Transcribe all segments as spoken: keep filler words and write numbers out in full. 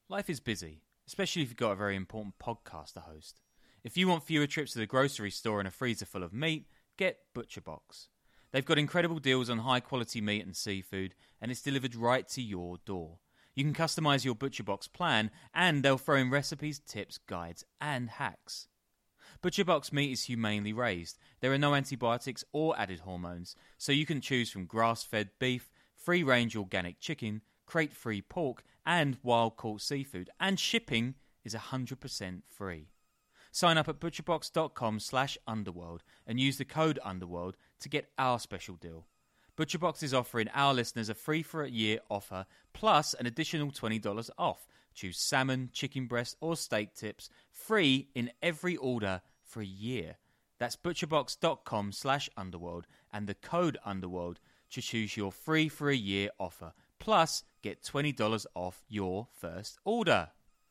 Life is busy, especially if you've got a very important podcast to host. If you want fewer trips to the grocery store and a freezer full of meat, get ButcherBox. They've got incredible deals on high-quality meat and seafood, and it's delivered right to your door. You can customize your ButcherBox plan, and they'll throw in recipes, tips, guides, and hacks. ButcherBox meat is humanely raised. There are no antibiotics or added hormones, so you can choose from grass-fed beef, free-range organic chicken, crate-free pork, and wild-caught seafood, and shipping is one hundred percent free. Sign up at butcherbox.com slash underworld and use the code underworld to get our special deal. ButcherBox is offering our listeners a free for a year offer plus an additional twenty dollars off. Choose salmon, chicken breast, or steak tips free in every order for a year. That's butcherbox.com slash underworld and the code underworld to choose your free for a year offer. Plus, get twenty dollars off your first order.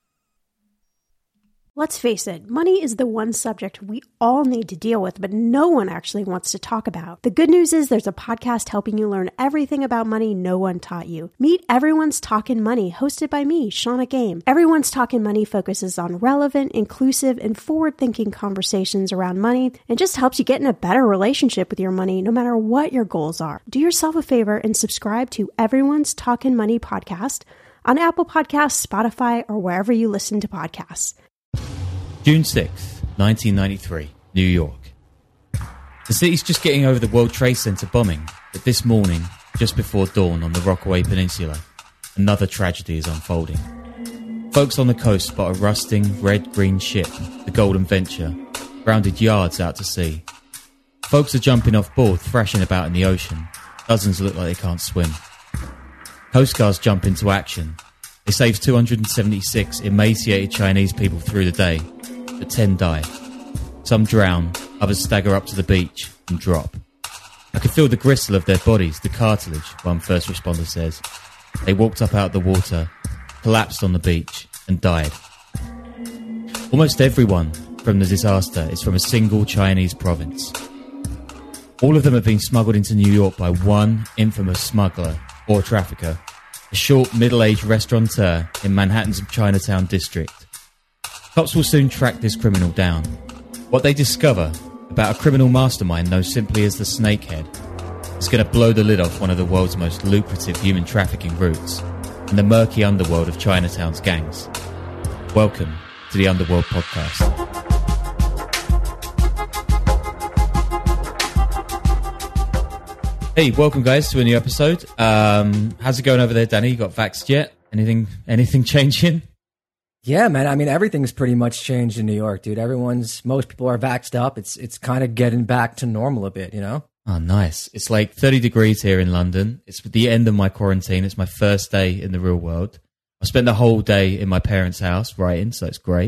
Let's face it, money is the one subject we all need to deal with, but no one actually wants to talk about. The good news is there's a podcast helping you learn everything about money no one taught you. Meet Everyone's Talkin' Money, hosted by me, Shauna Game. Everyone's Talkin' Money focuses on relevant, inclusive, and forward-thinking conversations around money and just helps you get in a better relationship with your money no matter what your goals are. Do yourself a favor and subscribe to Everyone's Talkin' Money podcast on Apple Podcasts, Spotify, or wherever you listen to podcasts. June sixth, nineteen ninety-three, New York. The city's just getting over the World Trade Center bombing, but this morning, just before dawn on the Rockaway Peninsula, another tragedy is unfolding. Folks on the coast spot a rusting red-green ship, the Golden Venture, grounded yards out to sea. Folks are jumping off board, thrashing about in the ocean. Dozens look like they can't swim. Coast Guards jump into action. They save two hundred seventy-six emaciated Chinese people through the day, but ten die. Some drown, others stagger up to the beach and drop. I could feel the gristle of their bodies, the cartilage, one first responder says. They walked up out of the water, collapsed on the beach, and died. Almost everyone from the disaster is from a single Chinese province. All of them have been smuggled into New York by one infamous smuggler or trafficker, a short, middle-aged restaurateur in Manhattan's Chinatown district. Cops will soon track this criminal down. What they discover about a criminal mastermind known simply as the Snakehead is going to blow the lid off one of the world's most lucrative human trafficking routes and the murky underworld of Chinatown's gangs. Welcome to the Underworld Podcast. Hey, welcome guys to a new episode. Um, how's it going over there, Danny? You got vaxxed yet? Anything, anything changing? Yeah, man. I mean, everything's pretty much changed in New York, dude. Everyone's, most people are vaxxed up. It's it's kind of getting back to normal a bit, you know? Oh, nice. It's like thirty degrees here in London. It's the end of my quarantine. It's my first day in the real world. I spent the whole day in my parents' house writing, so it's great.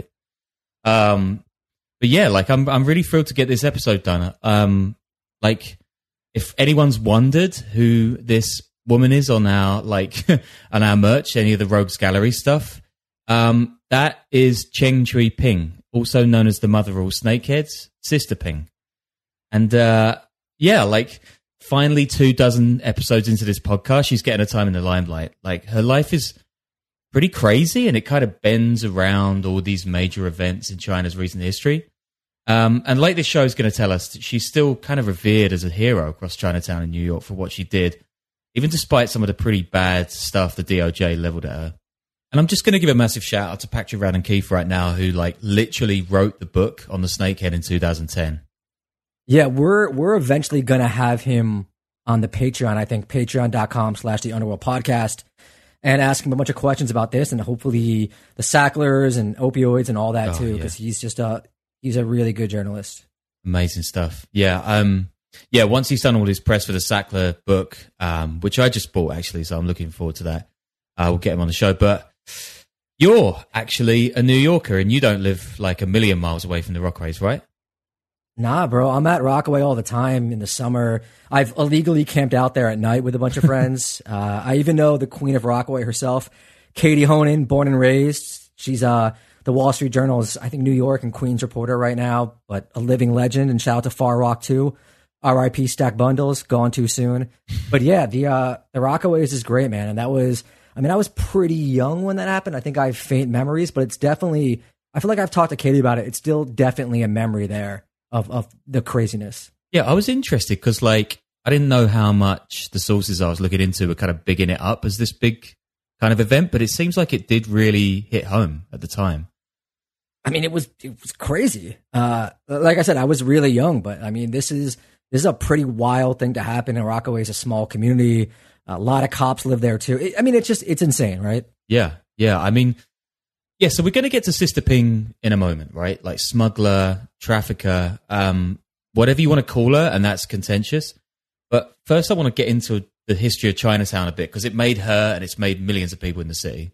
Um, but yeah, like I'm I'm really thrilled to get this episode done. Um, like if anyone's wondered who this woman is on our like on our merch, any of the Rogues Gallery stuff. Um, that is Cheng Chui Ping, also known as the mother of all snakeheads, Sister Ping. And, uh, yeah, like, finally two dozen episodes into this podcast, she's getting her time in the limelight. Like, her life is pretty crazy, and it kind of bends around all these major events in China's recent history. Um, and like this show is going to tell us, she's still kind of revered as a hero across Chinatown in New York for what she did, even despite some of the pretty bad stuff the D O J leveled at her. And I'm just going to give a massive shout out to Patrick Radden Keefe right now, who like literally wrote the book on the Snakehead in two thousand ten. Yeah, we're we're eventually going to have him on the Patreon, I think, patreon.com slash the Underworld Podcast, and ask him a bunch of questions about this and hopefully the Sacklers and opioids and all that oh, too, because yeah. he's just a, he's a really good journalist. Amazing stuff. Yeah. Um, yeah. Once he's done all his press for the Sackler book, um, which I just bought actually, so I'm looking forward to that. Uh, we'll get him on the show, but you're actually a New Yorker and you don't live like a million miles away from the Rockaways, right? Nah, bro. I'm at Rockaway all the time in the summer. I've illegally camped out there at night with a bunch of friends. uh, I even know the queen of Rockaway herself, Katie Honan, born and raised. She's uh, the Wall Street Journal's, I think, New York and Queens reporter right now, but a living legend. And shout out to Far Rock too. R I P Stack Bundles, gone too soon. But yeah, the uh, the Rockaways is great, man. And that was I mean, I was pretty young when that happened. I think I have faint memories, but it's definitely, I feel like I've talked to Katie about it. It's still definitely a memory there of, of the craziness. Yeah, I was interested because, like, I didn't know how much the sources I was looking into were kind of bigging it up as this big kind of event, but it seems like it did really hit home at the time. I mean, it was it was crazy. Uh, like I said, I was really young, but I mean, this is this is a pretty wild thing to happen. And Rockaway is a small community. A lot of cops live there too. It, I mean, it's just it's insane, right? Yeah, yeah. I mean, yeah. So we're going to get to Sister Ping in a moment, right? Like smuggler, trafficker, um, whatever you want to call her, and that's contentious. But first, I want to get into the history of Chinatown a bit because it made her and it's made millions of people in the city.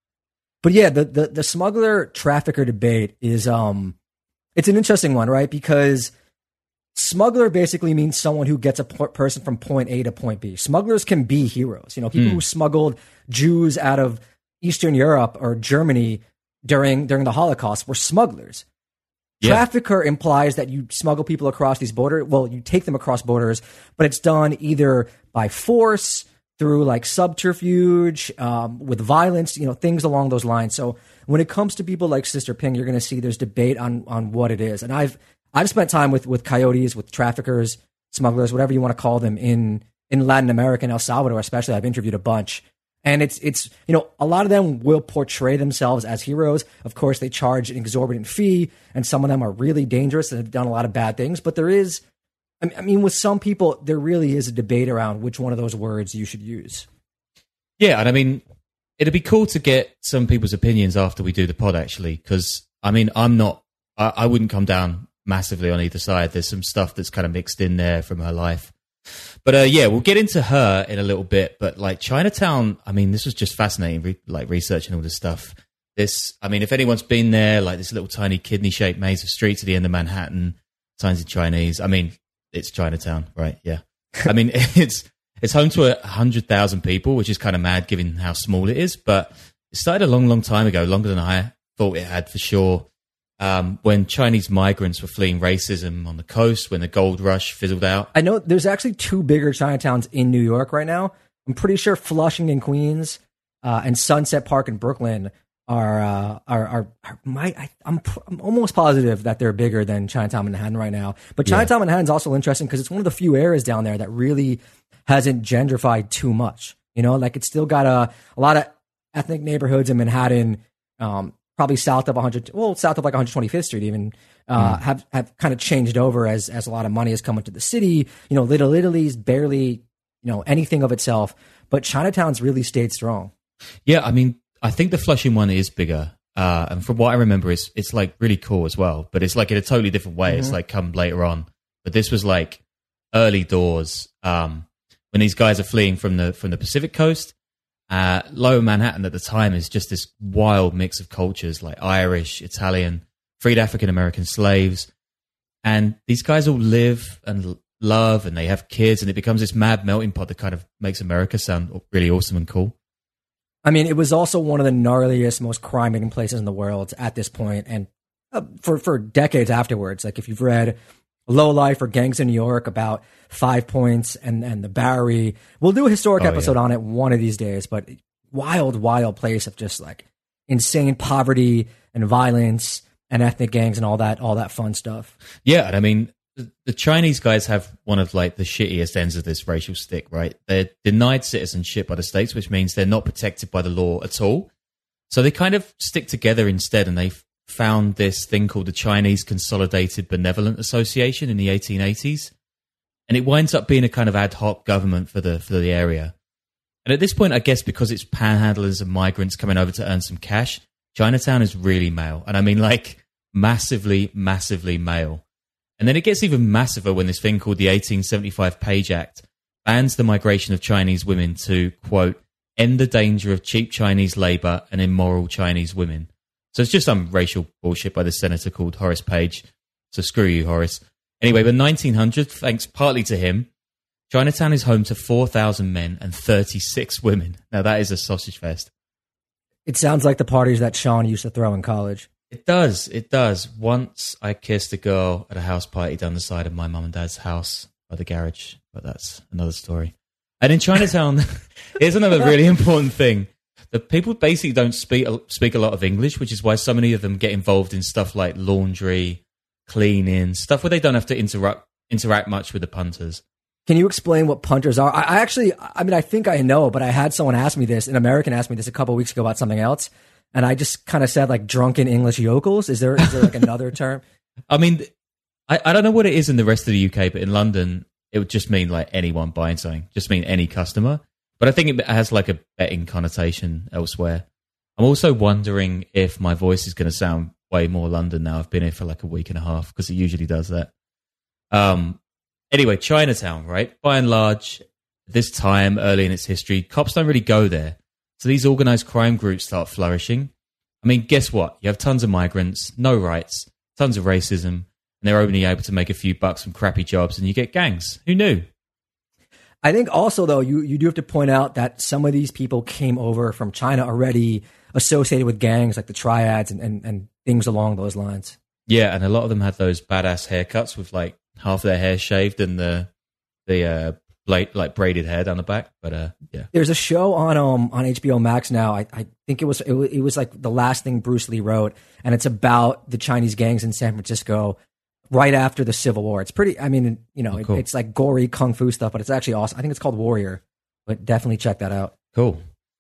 But yeah, the, the, the smuggler trafficker debate is um, it's an interesting one, right? Because smuggler basically means someone who gets a p- person from point A to point B. Smugglers can be heroes. You know, people mm. who smuggled Jews out of Eastern Europe or Germany during during the Holocaust were smugglers. Yeah. Trafficker implies that you smuggle people across these borders. Well, you take them across borders, but it's done either by force, through like subterfuge, um, with violence, you know, things along those lines. So when it comes to people like Sister Ping, you're going to see there's debate on on what it is. And I've I've spent time with with coyotes, with traffickers, smugglers, whatever you want to call them, in in Latin America and El Salvador, especially. I've interviewed a bunch. And it's, it's you know, a lot of them will portray themselves as heroes. Of course, they charge an exorbitant fee, and some of them are really dangerous and have done a lot of bad things. But there is, I mean, with some people, there really is a debate around which one of those words you should use. Yeah, and I mean, it'd be cool to get some people's opinions after we do the pod, actually, because, I mean, I'm not, I, I wouldn't come down massively on either side. There's some stuff that's kind of mixed in there from her life. But uh, yeah, we'll get into her in a little bit. But like Chinatown, I mean, this was just fascinating, re- like researching all this stuff. This, I mean, if anyone's been there, like this little tiny kidney-shaped maze of streets at the end of Manhattan, signs in Chinese. I mean, it's Chinatown, right? Yeah. I mean, it's it's home to a hundred thousand people, which is kind of mad given how small it is. But it started a long, long time ago, longer than I thought it had for sure. Um, when Chinese migrants were fleeing racism on the coast, when the gold rush fizzled out. I know there's actually two bigger Chinatowns in New York right now. I'm pretty sure Flushing in Queens uh, and Sunset Park in Brooklyn are uh, are, are, are my. I, I'm I'm almost positive that they're bigger than Chinatown Manhattan right now. But Chinatown yeah. Manhattan's also interesting because it's one of the few areas down there that really hasn't gentrified too much. You know, like it's still got a a lot of ethnic neighborhoods in Manhattan. Um, Probably south of one hundred, well, south of like one twenty-fifth Street, even uh, mm. have have kind of changed over as as a lot of money has come into the city. You know, Little Italy's barely, you know, anything of itself, but Chinatown's really stayed strong. Yeah, I mean, I think the Flushing one is bigger, uh, and from what I remember, it's it's like really cool as well. But it's like in a totally different way. Mm-hmm. It's like come later on, but this was like early doors um, when these guys are fleeing from the from the Pacific Coast. Uh, Lower Manhattan at the time is just this wild mix of cultures like Irish, Italian, freed African American slaves. And these guys all live and love and they have kids and it becomes this mad melting pot that kind of makes America sound really awesome and cool. I mean, it was also one of the gnarliest, most crime-ridden places in the world at this point and uh, for, for decades afterwards. Like if you've read Low Life or Gangs in New York about Five Points and, and the Bowery. We'll do a historic oh, episode yeah. on it one of these days, but wild, wild place of just like insane poverty and violence and ethnic gangs and all that, all that fun stuff. Yeah. And I mean, the Chinese guys have one of like the shittiest ends of this racial stick, right? They're denied citizenship by the states, which means they're not protected by the law at all. So they kind of stick together instead and they've found this thing called the Chinese Consolidated Benevolent Association in the eighteen eighties. And it winds up being a kind of ad hoc government for the for the area. And at this point, I guess because it's panhandlers and migrants coming over to earn some cash, Chinatown is really male. And I mean like massively, massively male. And then it gets even massiver when this thing called the eighteen seventy-five Page Act bans the migration of Chinese women to, quote, end the danger of cheap Chinese labor and immoral Chinese women. So it's just some racial bullshit by this senator called Horace Page. So screw you, Horace. Anyway, by nineteen hundred, thanks partly to him, Chinatown is home to four thousand men and thirty-six women. Now that is a sausage fest. It sounds like the parties that Sean used to throw in college. It does, it does. Once I kissed a girl at a house party down the side of my mum and dad's house by the garage, but that's another story. And in Chinatown, here's another really important thing. the people basically don't speak speak a lot of English, which is why so many of them get involved in stuff like laundry, cleaning, stuff where they don't have to interact interact much with the punters. Can you explain what punters are? I, I actually, I mean, I think I know, but I had someone ask me this, an American asked me this a couple of weeks ago about something else, and I just kind of said like drunken English yokels. Is there is there like another term? I mean, I, I don't know what it is in the rest of the U K, but in London, it would just mean like anyone buying something, just mean any customer. But I think it has like a betting connotation elsewhere. I'm also wondering if my voice is going to sound way more London now. I've been here for like a week and a half because it usually does that. Um. Anyway, Chinatown, right? By and large, this time early in its history, cops don't really go there. So these organized crime groups start flourishing. I mean, guess what? You have tons of migrants, no rights, tons of racism, and they're only able to make a few bucks from crappy jobs, and you get gangs. Who knew? I think also, though, you, you do have to point out that some of these people came over from China already associated with gangs like the triads and, and, and things along those lines. Yeah, and a lot of them had those badass haircuts with like half their hair shaved and the the uh, blade, like braided hair down the back. But uh, yeah, there's a show on um on H B O Max now. I, I think it was it, was it was like the last thing Bruce Lee wrote, and it's about the Chinese gangs in San Francisco right after the Civil War. It's pretty. I mean, you know, oh, cool. it, it's like gory kung fu stuff, but it's actually awesome. I think it's called Warrior, but definitely check that out. Cool.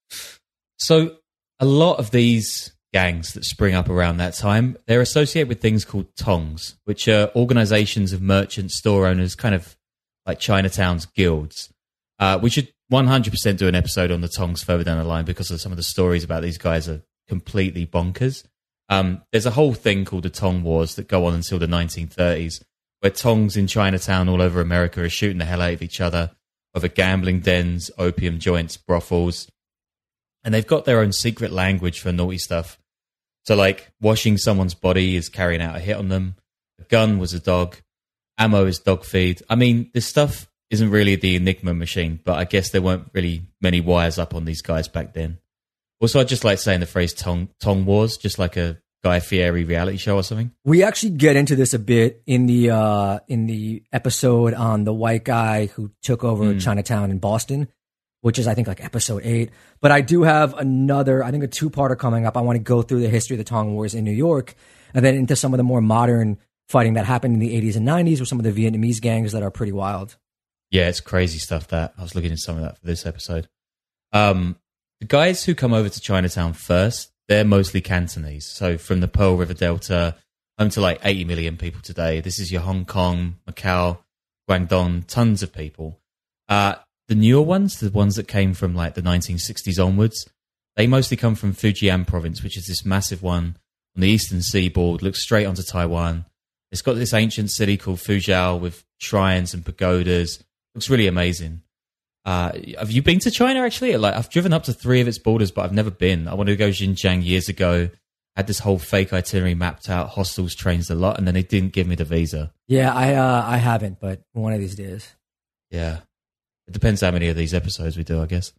So a lot of these gangs that spring up around that time, they're associated with things called tongs, which are organizations of merchant store owners, kind of like Chinatown's guilds. Uh, we should one hundred percent do an episode on the tongs further down the line because of some of the stories about these guys are completely bonkers. Um, there's a whole thing called the Tong Wars that go on until the nineteen thirties, where tongs in Chinatown all over America are shooting the hell out of each other over gambling dens, opium joints, brothels. And they've got their own secret language for naughty stuff. So, like, washing someone's body is carrying out a hit on them. A gun was a dog. Ammo is dog feed. I mean, this stuff isn't really the Enigma machine, but I guess there weren't really many wires up on these guys back then. Also, I'd just like saying the phrase Tong, Tong Wars, just like a Guy Fieri reality show or something. We actually get into this a bit in the uh, in the episode on the white guy who took over mm. Chinatown in Boston, which is, I think, like episode eight. But I do have another, I think, a two-parter coming up. I want to go through the history of the Tong Wars in New York and then into some of the more modern fighting that happened in the eighties and nineties with some of the Vietnamese gangs that are pretty wild. Yeah, it's crazy stuff, that. I was looking at some of that for this episode. Um, the guys who come over to Chinatown first, they're mostly Cantonese. So from the Pearl River Delta, home to like eighty million people today. This is your Hong Kong, Macau, Guangdong, tons of people. Uh, The newer ones, the ones that came from like the nineteen sixties onwards, they mostly come from Fujian province, which is this massive one on the eastern seaboard, looks straight onto Taiwan. It's got this ancient city called Fuzhou with shrines and pagodas. Looks really amazing. Uh, have you been to China, actually? Like, I've driven up to three of its borders, but I've never been. I wanted to go Xinjiang years ago. I had this whole fake itinerary mapped out, hostels, trains, a lot, and then they didn't give me the visa. Yeah, I uh, I haven't, but one of these days. Yeah. It depends how many of these episodes we do, I guess.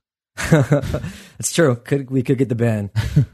It's true. Could we could get the ban.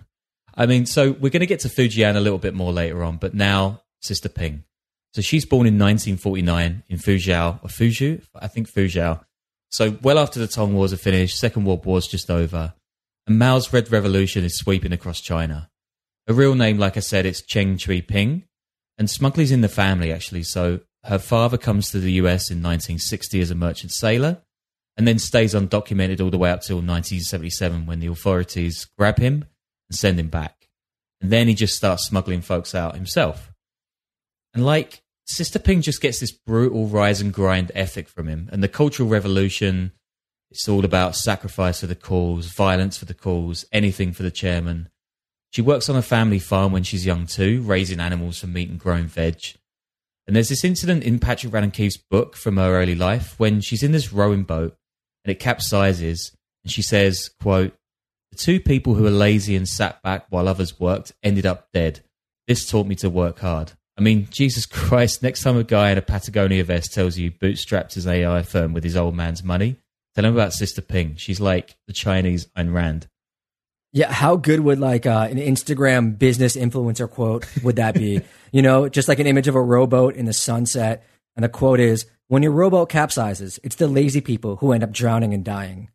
I mean, so we're going to get to Fujian a little bit more later on, but now Sister Ping. So she's born in nineteen forty-nine in Fuzhou, or Fuzhou, I think Fuzhou. So well after the Tong Wars are finished, Second World War's just over, and Mao's Red Revolution is sweeping across China. Her real name, like I said, it's Cheng Chui Ping, and smuggling's in the family, actually. So her father comes to the U S in nineteen sixty as a merchant sailor, and then stays undocumented all the way up till nineteen seventy-seven when the authorities grab him and send him back. And then he just starts smuggling folks out himself. And like, Sister Ping just gets this brutal rise and grind ethic from him. And the Cultural Revolution, it's all about sacrifice for the cause, violence for the cause, anything for the chairman. She works on a family farm when she's young too, raising animals for meat and growing veg. And there's this incident in Patrick Radden Keefe's book from her early life when she's in this rowing boat and it capsizes, and she says, quote, "The two people who were lazy and sat back while others worked ended up dead. This taught me to work hard." I mean, Jesus Christ, next time a guy in a Patagonia vest tells you bootstrapped his A I firm with his old man's money, tell him about Sister Ping. She's like the Chinese Ayn Rand. Yeah, how good would like uh, an Instagram business influencer quote would that be? You know, just like an image of a rowboat in the sunset, and the quote is, "When your rowboat capsizes, it's the lazy people who end up drowning and dying."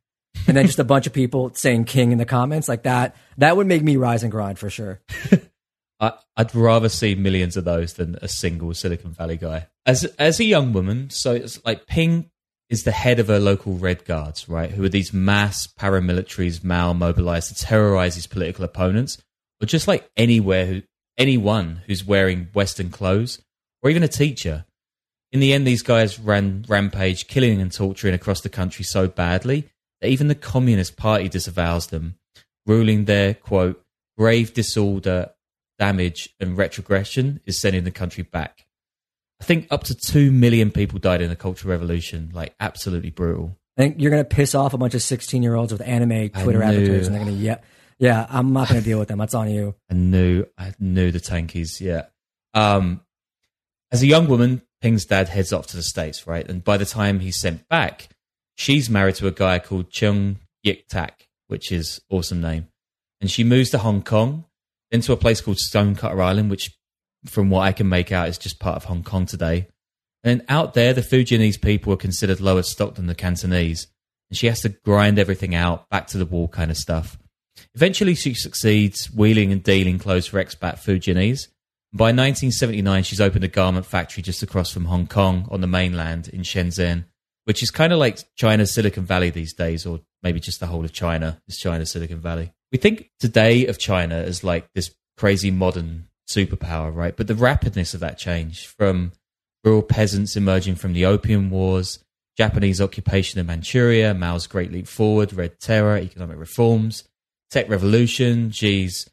and then just a bunch of people saying king in the comments like that. That would make me rise and grind for sure. I, I'd rather see millions of those than a single Silicon Valley guy. As as a young woman, so it's like Ping is the head of her local Red Guards, right? Who are these mass paramilitaries, Mao mobilized to terrorize his political opponents, or just like anywhere who anyone who's wearing Western clothes, or even a teacher. In the end, these guys ran rampage, killing and torturing across the country so badly that even the Communist Party disavows them, ruling their, quote, grave disorder, damage and retrogression is sending the country back. I think up to two million people died in the Cultural Revolution, like absolutely brutal. I think you're going to piss off a bunch of sixteen-year-olds with anime Twitter avatars, and they're going to, yeah, yeah, I'm not going to deal with them. That's on you. I knew, I knew the tankies, yeah. Um, as a young woman, Ping's dad heads off to the States, right? And by the time he's sent back, she's married to a guy called Chung Yik Tak, which is an awesome name. And she moves to Hong Kong, then to a place called Stonecutter Island, which from what I can make out is just part of Hong Kong today. And out there, the Fujianese people are considered lower stock than the Cantonese. And she has to grind everything out, back to the wall kind of stuff. Eventually, she succeeds wheeling and dealing clothes for expat Fujianese. By nineteen seventy-nine, she's opened a garment factory just across from Hong Kong on the mainland in Shenzhen, which is kind of like China's Silicon Valley these days, or maybe just the whole of China is China's Silicon Valley. We think today of China as like this crazy modern superpower, right? But the rapidness of that change, from rural peasants emerging from the Opium Wars, Japanese occupation of Manchuria, Mao's Great Leap Forward, Red Terror, economic reforms, tech revolution, Xi's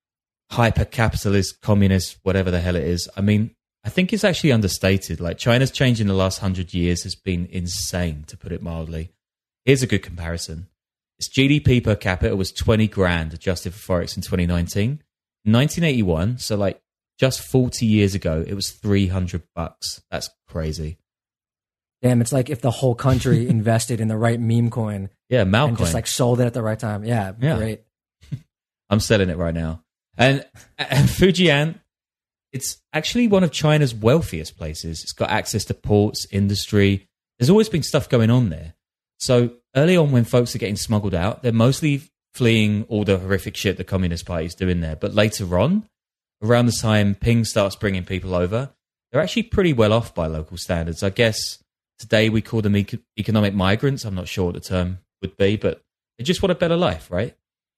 hyper-capitalist, communist, whatever the hell it is. I mean, I think it's actually understated. Like, China's change in the last hundred years has been insane, to put it mildly. Here's a good comparison. Its G D P per capita was twenty grand adjusted for Forex in twenty nineteen. In nineteen eighty-one, so like just forty years ago, it was three hundred bucks. That's crazy. Damn, it's like if the whole country invested in the right meme coin. Yeah, Mao and coin. just like sold it at the right time. Yeah, yeah. Great. I'm selling it right now. And, and Fujian, it's actually one of China's wealthiest places. It's got access to ports, industry. There's always been stuff going on there. So early on, when folks are getting smuggled out, they're mostly fleeing all the horrific shit the Communist Party is doing there. But later on, around the time Ping starts bringing people over, they're actually pretty well off by local standards. I guess today we call them eco- economic migrants. I'm not sure what the term would be, but they just want a better life, right?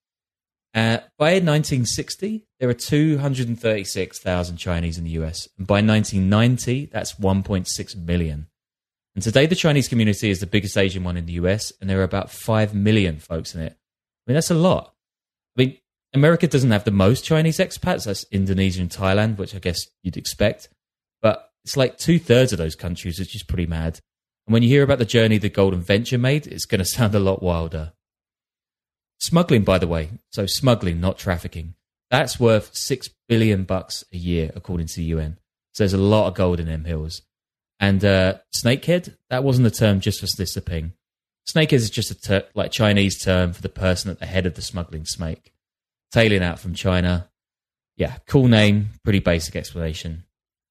Uh, by nineteen sixty, there are two hundred thirty-six thousand Chinese in the U S. And by nineteen ninety, that's one point six million. And today, the Chinese community is the biggest Asian one in the U S, and there are about five million folks in it. I mean, that's a lot. I mean, America doesn't have the most Chinese expats. That's Indonesia and Thailand, which I guess you'd expect. But it's like two-thirds of those countries, which is pretty mad. And when you hear about the journey the Golden Venture made, it's going to sound a lot wilder. Smuggling, by the way, so smuggling, not trafficking, that's worth six billion bucks a year, according to the U N. So there's a lot of gold in them hills. And uh, snakehead, that wasn't a term just for Sister Ping. Snakehead is just a ter- like Chinese term for the person at the head of the smuggling snake. Tailing out from China. Yeah, cool name, pretty basic explanation.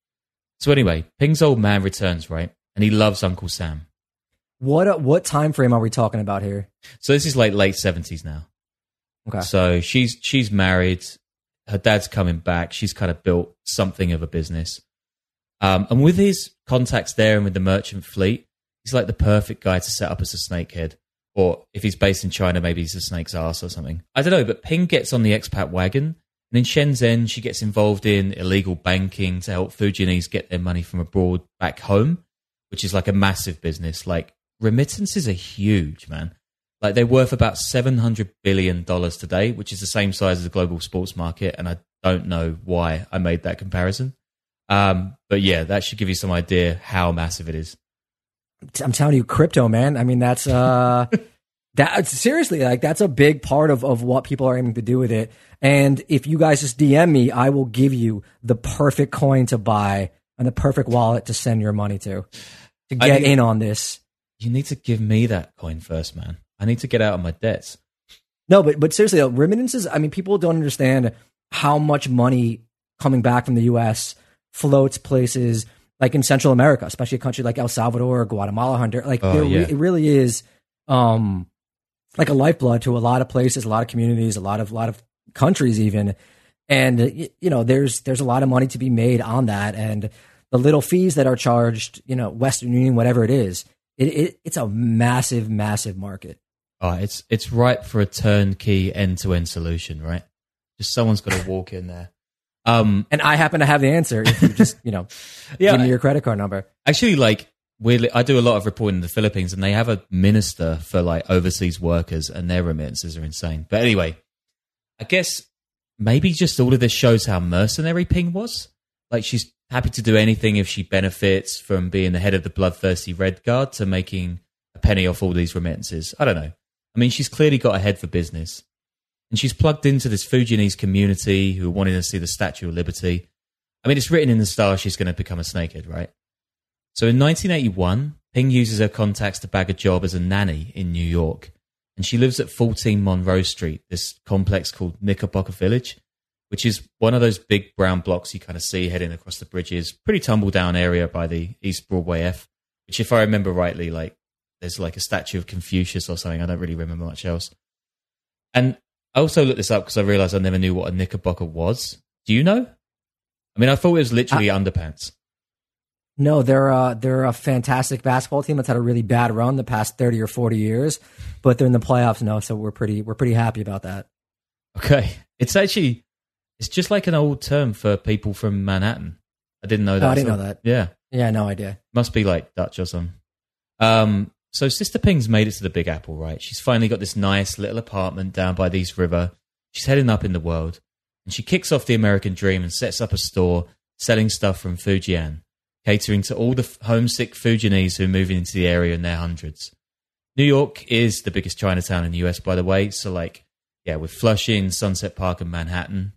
So anyway, Ping's old man returns, right? And he loves Uncle Sam. What what time frame are we talking about here? So this is like late seventies now. Okay. So she's she's married. Her dad's coming back. She's kind of built something of a business. Um, and with his contacts there and with the merchant fleet, he's like the perfect guy to set up as a snakehead. Or if he's based in China, maybe he's a snake's ass or something. I don't know, but Ping gets on the expat wagon. And in Shenzhen, she gets involved in illegal banking to help Fujianese get their money from abroad back home, which is like a massive business. Like, remittances are huge, man. Like, they're worth about seven hundred billion dollars today, which is the same size as the global sports market. And I don't know why I made that comparison. Um, but yeah, that should give you some idea how massive it is. I'm telling you, crypto, man. I mean, that's uh, that seriously, like, that's a big part of, of what people are aiming to do with it. And if you guys just D M me, I will give you the perfect coin to buy and the perfect wallet to send your money to, to get in on this. You need to give me that coin first, man. I need to get out of my debts. No, but but seriously, remittances, I mean, people don't understand how much money coming back from the U S floats places like in Central America, especially a country like El Salvador or Guatemala, Honduras. Like, oh, there, yeah. it really is um, like a lifeblood to a lot of places, a lot of communities, a lot of, lot of countries even. And, you know, there's, there's a lot of money to be made on that. And the little fees that are charged, you know, Western Union, whatever it is, it, it it's a massive, massive market. Oh, it's, it's ripe for a turnkey end-to-end solution, right? Just someone's got to walk in there. Um, and I happen to have the answer if you just, you know, yeah, give me your credit card number. Actually, like, weirdly, I do a lot of reporting in the Philippines, and they have a minister for like overseas workers, and their remittances are insane. But anyway, I guess maybe just all of this shows how mercenary Ping was. Like, she's happy to do anything if she benefits from being the head of the bloodthirsty Red Guard to making a penny off all these remittances. I don't know. I mean, she's clearly got a head for business. And she's plugged into this Fujianese community who are wanting to see the Statue of Liberty. I mean, it's written in the stars she's going to become a snakehead, right? So in nineteen eighty-one, Ping uses her contacts to bag a job as a nanny in New York. And she lives at fourteen Monroe Street, this complex called Knickerbocker Village, which is one of those big brown blocks you kind of see heading across the bridges. Pretty tumble down area by the East Broadway F, which, if I remember rightly, like there's like a statue of Confucius or something. I don't really remember much else. And I also looked this up because I realized I never knew what a knickerbocker was. Do you know? I mean, I thought it was literally uh, underpants. No, they're uh, they're a fantastic basketball team that's had a really bad run the past thirty or forty years, but they're in the playoffs now, so we're pretty we're pretty happy about that. Okay, it's actually it's just like an old term for people from Manhattan. I didn't know that. Oh, I didn't so, know that. Yeah, yeah, no idea. Must be like Dutch or something. Um. So Sister Ping's made it to the Big Apple, right? She's finally got this nice little apartment down by the East River. She's heading up in the world. And she kicks off the American dream and sets up a store selling stuff from Fujian, catering to all the homesick Fujianese who are moving into the area in their hundreds. New York is the biggest Chinatown in the U S, by the way. So, like, yeah, with Flushing, Sunset Park, and Manhattan.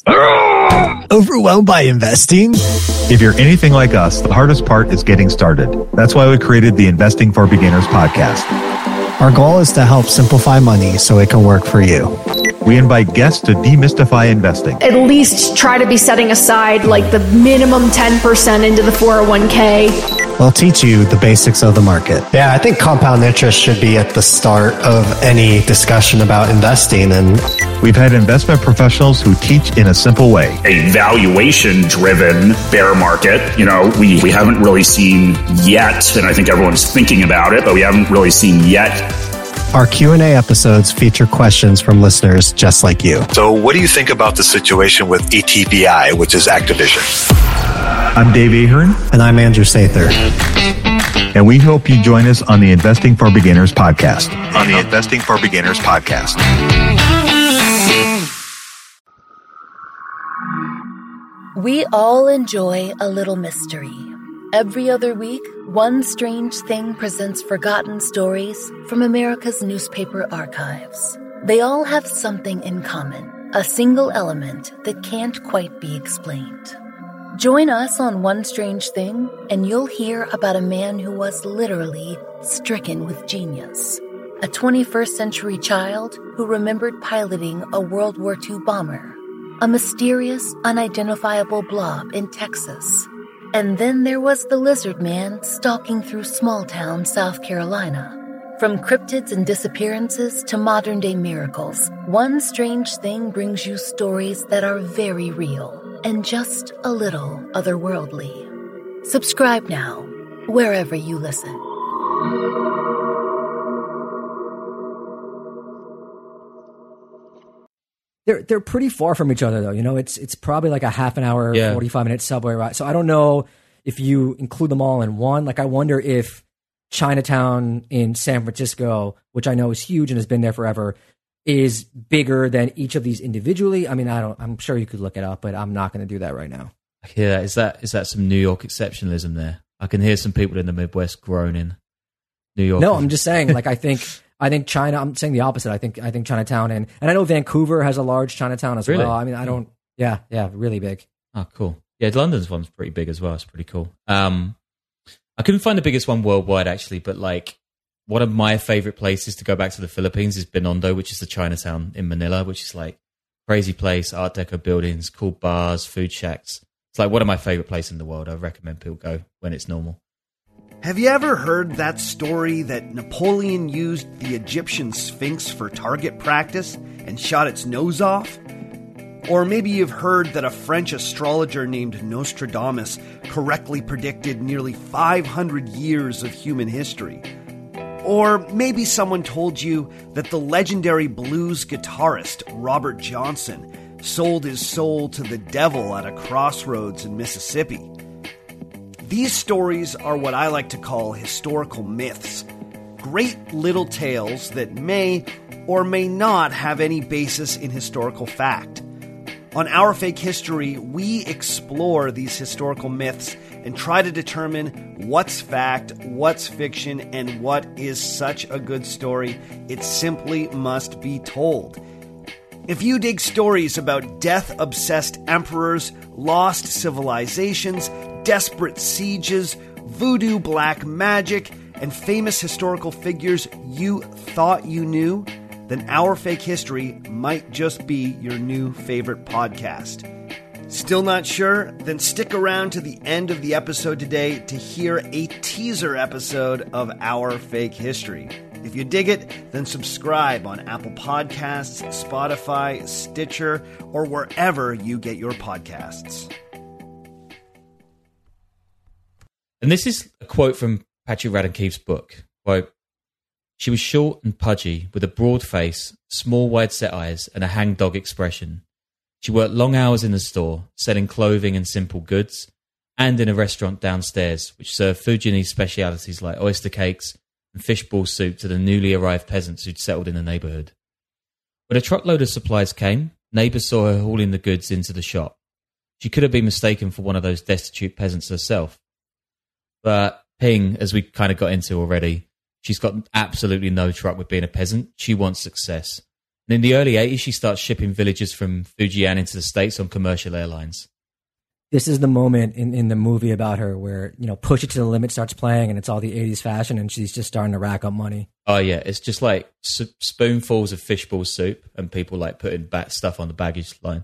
Overwhelmed by investing? If you're anything like us, the hardest part is getting started. That's why we created the Investing for Beginners podcast. Our goal is to help simplify money so it can work for you. We invite guests to demystify investing. At least try to be setting aside like the minimum ten percent into the four oh one k. We'll teach you the basics of the market. Yeah, I think compound interest should be at the start of any discussion about investing. And we've had investment professionals who teach in a simple way. A valuation-driven bear market, you know, we, we haven't really seen yet, and I think everyone's thinking about it, but we haven't really seen yet. Our Q and A episodes feature questions from listeners just like you. So what do you think about the situation with A T B I, which is Activision? I'm Dave Ahern. And I'm Andrew Sather. And we hope you join us on the Investing for Beginners podcast. On the Investing for Beginners podcast. We all enjoy a little mystery. Every other week, One Strange Thing presents forgotten stories from America's newspaper archives. They all have something in common, a single element that can't quite be explained. Join us on One Strange Thing, and you'll hear about a man who was literally stricken with genius. A twenty-first century child who remembered piloting a World War Two bomber. A mysterious, unidentifiable blob in Texas. And then there was the lizard man stalking through small-town South Carolina. From cryptids and disappearances to modern-day miracles, One Strange Thing brings you stories that are very real and just a little otherworldly. Subscribe now, wherever you listen. They're they're pretty far from each other, though. You know, it's it's probably like a half an hour, yeah. forty-five minute subway ride. So I don't know if you include them all in one. Like, I wonder if Chinatown in San Francisco, which I know is huge and has been there forever, is bigger than each of these individually. I mean, I don't. I'm sure you could look it up, but I'm not going to do that right now. Yeah, is that is that some New York exceptionalism there? I can hear some people in the Midwest groaning. New York. No, I'm just saying. Like, I think. I think China, I'm saying the opposite. I think I think Chinatown, and, and I know Vancouver has a large Chinatown as really? well. I mean, I don't, yeah, yeah, really big. Oh, cool. Yeah, London's one's pretty big as well. It's pretty cool. Um, I couldn't find the biggest one worldwide, actually, but like one of my favorite places to go back to the Philippines is Binondo, which is the Chinatown in Manila, which is like crazy place, Art Deco buildings, cool bars, food shacks. It's like one of my favorite places in the world. I recommend people go when it's normal. Have you ever heard that story that Napoleon used the Egyptian Sphinx for target practice and shot its nose off? Or maybe you've heard that a French astrologer named Nostradamus correctly predicted nearly five hundred years of human history. Or maybe someone told you that the legendary blues guitarist Robert Johnson sold his soul to the devil at a crossroads in Mississippi. These stories are what I like to call historical myths. Great little tales that may or may not have any basis in historical fact. On Our Fake History, we explore these historical myths and try to determine what's fact, what's fiction, and what is such a good story it simply must be told. If you dig stories about death-obsessed emperors, lost civilizations, desperate sieges, voodoo black magic, and famous historical figures you thought you knew, then Our Fake History might just be your new favorite podcast. Still not sure? Then stick around to the end of the episode today to hear a teaser episode of Our Fake History. If you dig it, then subscribe on Apple Podcasts, Spotify, Stitcher, or wherever you get your podcasts. And this is a quote from Patrick Radden Keefe's book. Quote, "She was short and pudgy, with a broad face, small wide-set eyes, and a hangdog expression. She worked long hours in the store, selling clothing and simple goods, and in a restaurant downstairs, which served Fujianese specialities like oyster cakes and fishball soup to the newly arrived peasants who'd settled in the neighborhood. When a truckload of supplies came, neighbors saw her hauling the goods into the shop. She could have been mistaken for one of those destitute peasants herself. But Ping, as we kind of got into already, she's got absolutely no truck with being a peasant. She wants success. And in the early eighties, she starts shipping villagers from Fujian into the States on commercial airlines." This is the moment in, in the movie about her where, you know, Push It to the Limit starts playing and it's all the eighties fashion and she's just starting to rack up money. Oh, yeah. It's just like s- spoonfuls of fishball soup and people like putting back stuff on the baggage line.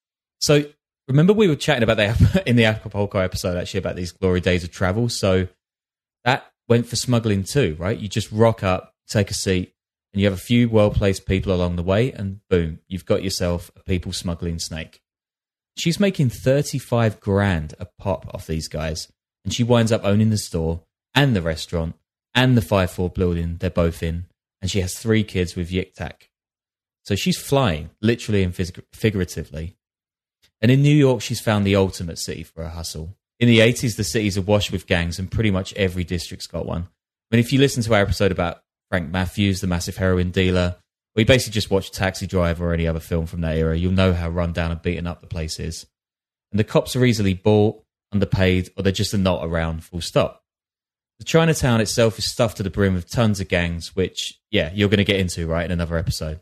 So remember we were chatting about that in the Acapulco episode, actually, about these glory days of travel. So that went for smuggling too, right? You just rock up, take a seat, and you have a few well-placed people along the way, and boom, you've got yourself a people smuggling snake. She's making thirty-five grand a pop off these guys, and she winds up owning the store and the restaurant and the five-floor building they're both in, and she has three kids with Yik Tak. So she's flying, literally and phys- figuratively. And in New York, she's found the ultimate city for a hustle. In the eighties, the city's awash with gangs, and pretty much every district's got one. I mean, if you listen to our episode about Frank Matthews, the massive heroin dealer, we basically just watched Taxi Driver or any other film from that era, you'll know how run down and beaten up the place is. And the cops are easily bought, underpaid, or they're just not around, full stop. The Chinatown itself is stuffed to the brim with tons of gangs, which, yeah, you're going to get into, right, in another episode.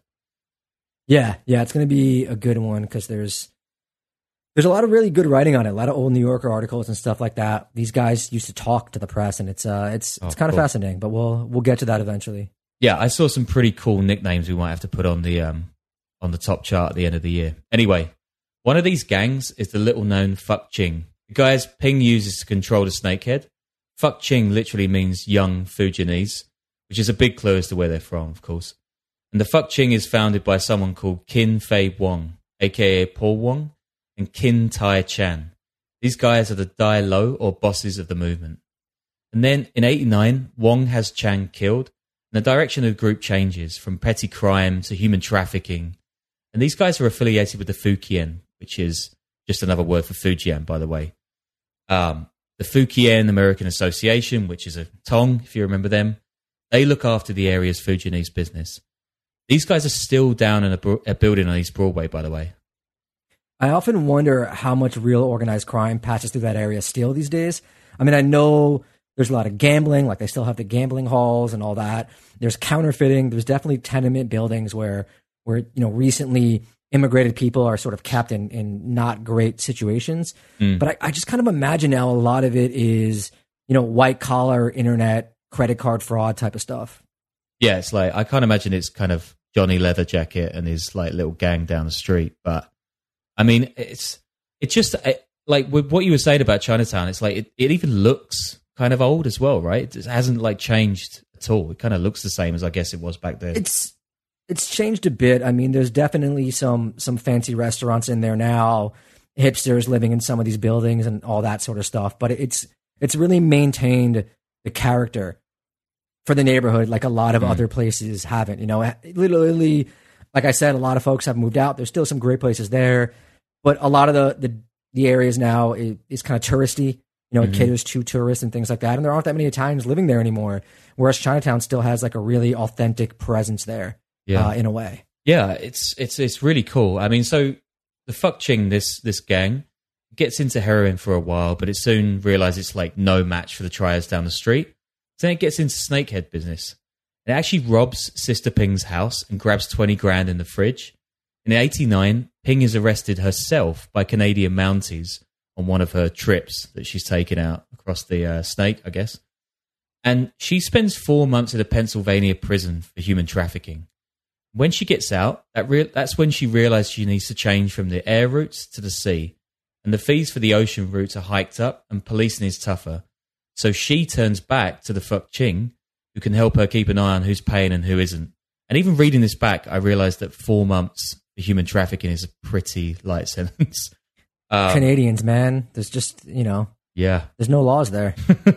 Yeah, yeah, it's going to be a good one because there's there's a lot of really good writing on it, a lot of old New Yorker articles and stuff like that. These guys used to talk to the press, and it's uh, it's it's oh, kind of cool. fascinating, but we'll we'll get to that eventually. Yeah, I saw some pretty cool nicknames we might have to put on the um on the top chart at the end of the year. Anyway, one of these gangs is the little-known Fuck Ching. The guys Ping uses to control the snakehead. Fuck Ching literally means young Fujianese, which is a big clue as to where they're from, of course. And the Fuck Ching is founded by someone called Kin Fei Wong, a k a. Paul Wong, and Kin Tai Chan. These guys are the Dai Lo, or bosses of the movement. And then in eighty-nine, Wong has Chan killed, and the direction of the group changes from petty crime to human trafficking. And these guys are affiliated with the Fujian, which is just another word for Fujian, by the way. Um, the Fujian American Association, which is a Tong, if you remember them, they look after the area's Fujianese business. These guys are still down in a, bro- a building on East Broadway, by the way. I often wonder how much real organized crime passes through that area still these days. I mean, I know there's a lot of gambling, like they still have the gambling halls and all that. There's counterfeiting. There's definitely tenement buildings where, where you know, recently immigrated people are sort of kept in, in not great situations. Mm. But I, I just kind of imagine now a lot of it is, you know, white collar, internet, credit card fraud type of stuff. Yeah, it's like, I can't imagine it's kind of Johnny Leather Jacket and his like little gang down the street. But I mean, it's, it's just it, like with what you were saying about Chinatown, it's like, it, it even looks kind of old as well, right? It hasn't like changed at all. It kind of looks the same as I guess it was back then. It's it's changed a bit. I mean, there's definitely some some fancy restaurants in there now, hipsters living in some of these buildings and all that sort of stuff. But it's it's really maintained the character for the neighborhood like a lot of mm. other places haven't. You know, literally, like I said, a lot of folks have moved out. There's still some great places there, but a lot of the the, the areas now is, is kind of touristy. You know, it mm-hmm. caters to tourists and things like that. And there aren't that many Italians living there anymore. Whereas Chinatown still has like a really authentic presence there, yeah. uh, in a way. Yeah, it's it's it's really cool. I mean, so the Fuck Ching, this this gang, gets into heroin for a while, but it soon realizes it's like no match for the triads down the street. So then it gets into snakehead business. It actually robs Sister Ping's house and grabs twenty grand in the fridge. In eighty-nine, Ping is arrested herself by Canadian Mounties on one of her trips that she's taken out across the uh, snake, I guess. And she spends four months in a Pennsylvania prison for human trafficking. When she gets out, that re- that's when she realizes she needs to change from the air routes to the sea. And the fees for the ocean routes are hiked up and policing is tougher. So she turns back to the Fuck Ching, who can help her keep an eye on who's paying and who isn't. And even reading this back, I realized that four months for human trafficking is a pretty light sentence. Um, Canadians, man. There's just, you know, yeah, there's no laws there.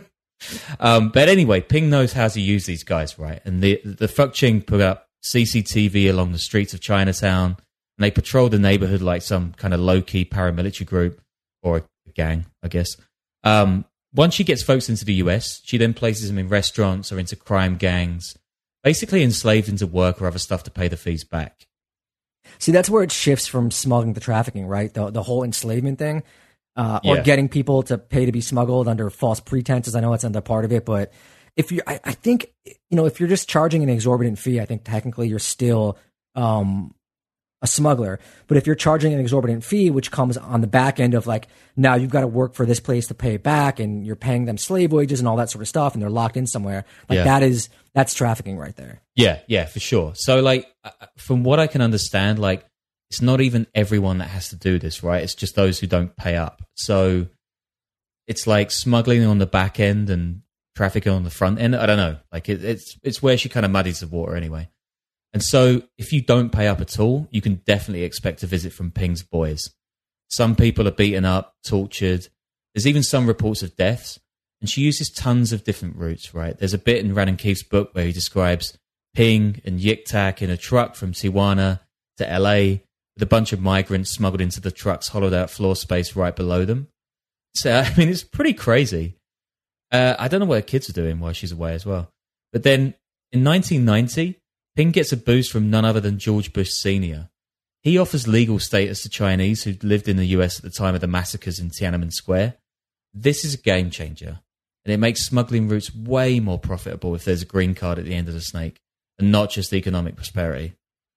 um, but anyway, Ping knows how to use these guys, right? And the the Fuck Ching put up C C T V along the streets of Chinatown, and they patrol the neighborhood like some kind of low-key paramilitary group or a gang, I guess. Um, once she gets folks into the U S, she then places them in restaurants or into crime gangs, basically enslaved into work or other stuff to pay the fees back. See, that's where it shifts from smuggling to trafficking, right? The the whole enslavement thing, uh, or Yeah. getting people to pay to be smuggled under false pretenses. I know it's another part of it, but if you, I, I think, you know, if you're just charging an exorbitant fee, I think technically you're still um, a smuggler. But if you're charging an exorbitant fee, which comes on the back end of like, now you've got to work for this place to pay it back, and you're paying them slave wages and all that sort of stuff, and they're locked in somewhere, like Yeah. that is that's trafficking right there. Yeah, yeah, for sure. So, like, uh, from what I can understand, like, it's not even everyone that has to do this, right? It's just those who don't pay up. So, it's like smuggling on the back end and trafficking on the front end. I don't know. Like, it, it's it's where she kind of muddies the water anyway. And so, if you don't pay up at all, you can definitely expect a visit from Ping's boys. Some people are beaten up, tortured. There's even some reports of deaths. And she uses tons of different routes, right? There's a bit in Ran Keefe's book where he describes Ping and Yik Tak in a truck from Tijuana to L A with a bunch of migrants smuggled into the truck's hollowed out floor space right below them. So, I mean, it's pretty crazy. Uh, I don't know what her kids are doing while she's away as well. But then in nineteen ninety, Ping gets a boost from none other than George Bush Senior He offers legal status to Chinese who lived in the U S at the time of the massacres in Tiananmen Square. This is a game changer. And it makes smuggling routes way more profitable if there's a green card at the end of the snake, and not just economic prosperity.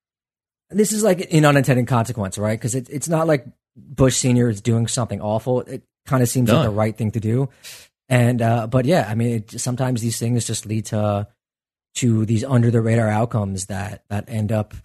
This is like an unintended consequence, right? Because it, it's not like Bush Senior is doing something awful. It kind of seems No. like the right thing to do. And uh, but yeah, I mean, it, sometimes these things just lead to to these under the radar outcomes that that end up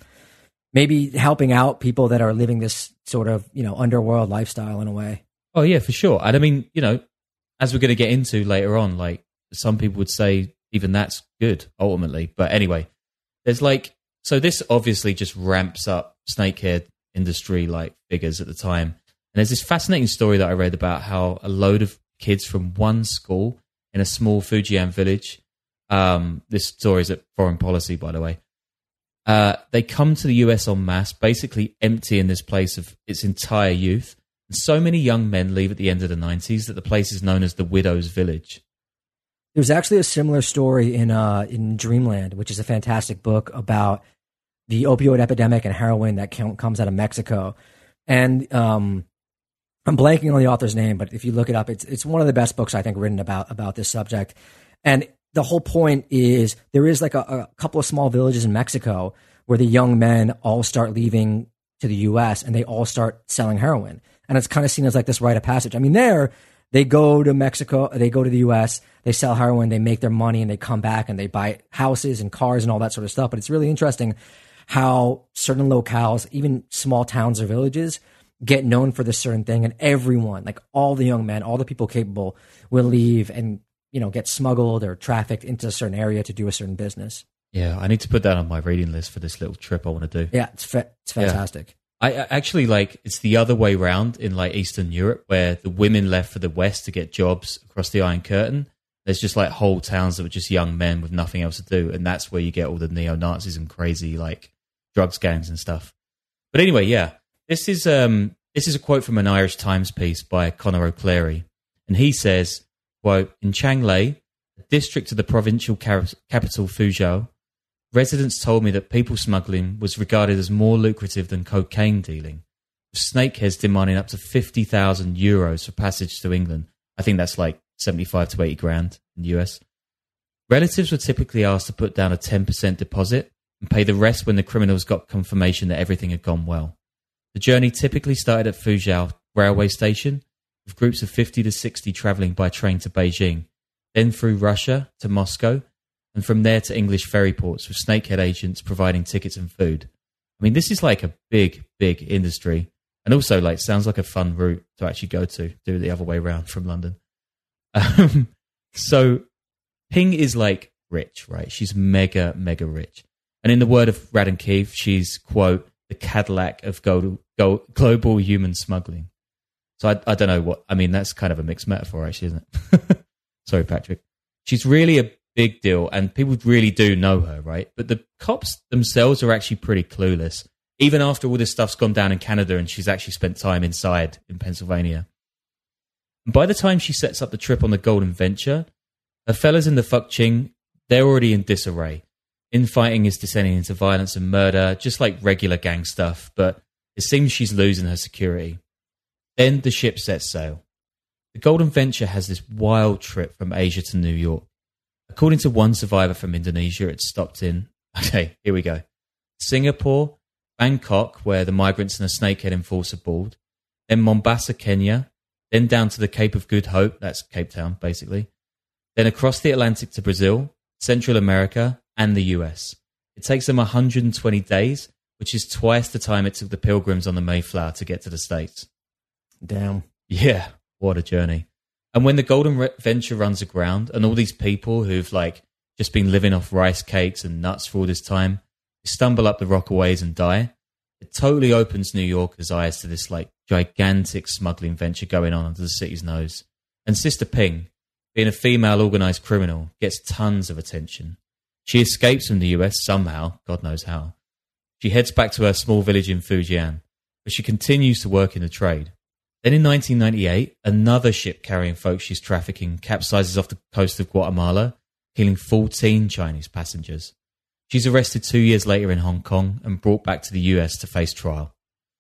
maybe helping out people that are living this sort of, you know, underworld lifestyle in a way. Oh, yeah, for sure. And I mean, you know, as we're going to get into later on, like, some people would say even that's good, ultimately. But anyway, there's like, so this obviously just ramps up snakehead industry, like, figures at the time. And there's this fascinating story that I read about how a load of kids from one school in a small Fujian village, um, this story is at Foreign Policy, by the way, uh, they come to the U S en masse, basically emptying this place of its entire youth. And so many young men leave at the end of the nineties that the place is known as the Widow's Village. There's actually a similar story in uh, in Dreamland, which is a fantastic book about the opioid epidemic and heroin that com- comes out of Mexico. And um, I'm blanking on the author's name, but if you look it up, it's it's one of the best books I think written about about this subject. And the whole point is there is like a, a couple of small villages in Mexico where the young men all start leaving to the U S and they all start selling heroin. And it's kind of seen as like this rite of passage. I mean, there, they go to Mexico, they go to the U S, they sell heroin, they make their money, and they come back and they buy houses and cars and all that sort of stuff. But it's really interesting how certain locales, even small towns or villages, get known for this certain thing. And everyone, like all the young men, all the people capable, will leave and you know, get smuggled or trafficked into a certain area to do a certain business. Yeah, I need to put that on my reading list for this little trip I want to do. Yeah, it's fa- it's fantastic. Yeah. I actually like it's the other way around in like Eastern Europe, where the women left for the West to get jobs across the Iron Curtain. There's just like whole towns that were just young men with nothing else to do, and that's where you get all the neo-Nazis and crazy like drugs gangs and stuff. But anyway, yeah, this is um this is a quote from an Irish Times piece by Conor O'Clery, and he says, "Quote: In Chiang Lai, a district of the provincial car- capital Fuzhou, residents told me that people smuggling was regarded as more lucrative than cocaine dealing, with snakeheads demanding up to fifty thousand euros for passage to England." I think that's like seventy-five to eighty grand in the U S. Relatives were typically asked to put down a ten percent deposit and pay the rest when the criminals got confirmation that everything had gone well. The journey typically started at Fuzhou railway station, with groups of fifty to sixty travelling by train to Beijing, then through Russia to Moscow, and from there to English ferry ports with snakehead agents providing tickets and food. I mean, this is like a big, big industry, and also like sounds like a fun route to actually go to, do it the other way around from London. Um, so Ping is like rich, right? She's mega, mega rich. And in the word of Radden Keefe, she's, quote, the Cadillac of go- go- global human smuggling. So I, I don't know what, I mean, that's kind of a mixed metaphor actually, isn't it? Sorry, Patrick. She's really a big deal, and people really do know her, right? But the cops themselves are actually pretty clueless, even after all this stuff's gone down in Canada and she's actually spent time inside in Pennsylvania. And by the time she sets up the trip on the Golden Venture, her fellas in the Fuck Ching, they're already in disarray. Infighting is descending into violence and murder, just like regular gang stuff, but it seems she's losing her security. Then the ship sets sail. The Golden Venture has this wild trip from Asia to New York. According to one survivor from Indonesia, it stopped in, okay, here we go, Singapore, Bangkok, where the migrants and a snakehead enforcer board, then Mombasa, Kenya, then down to the Cape of Good Hope, that's Cape Town, basically, then across the Atlantic to Brazil, Central America, and the U S. It takes them one hundred twenty days, which is twice the time it took the Pilgrims on the Mayflower to get to the States. Damn. Yeah, what a journey. And when the Golden Venture runs aground, and all these people who've like just been living off rice cakes and nuts for all this time, stumble up the Rockaways and die, it totally opens New Yorkers' eyes to this like gigantic smuggling venture going on under the city's nose. And Sister Ping, being a female organised criminal, gets tons of attention. She escapes from the U S somehow, God knows how. She heads back to her small village in Fujian, but she continues to work in the trade. Then in nineteen ninety-eight, another ship carrying folks she's trafficking capsizes off the coast of Guatemala, killing fourteen Chinese passengers. She's arrested two years later in Hong Kong and brought back to the U S to face trial.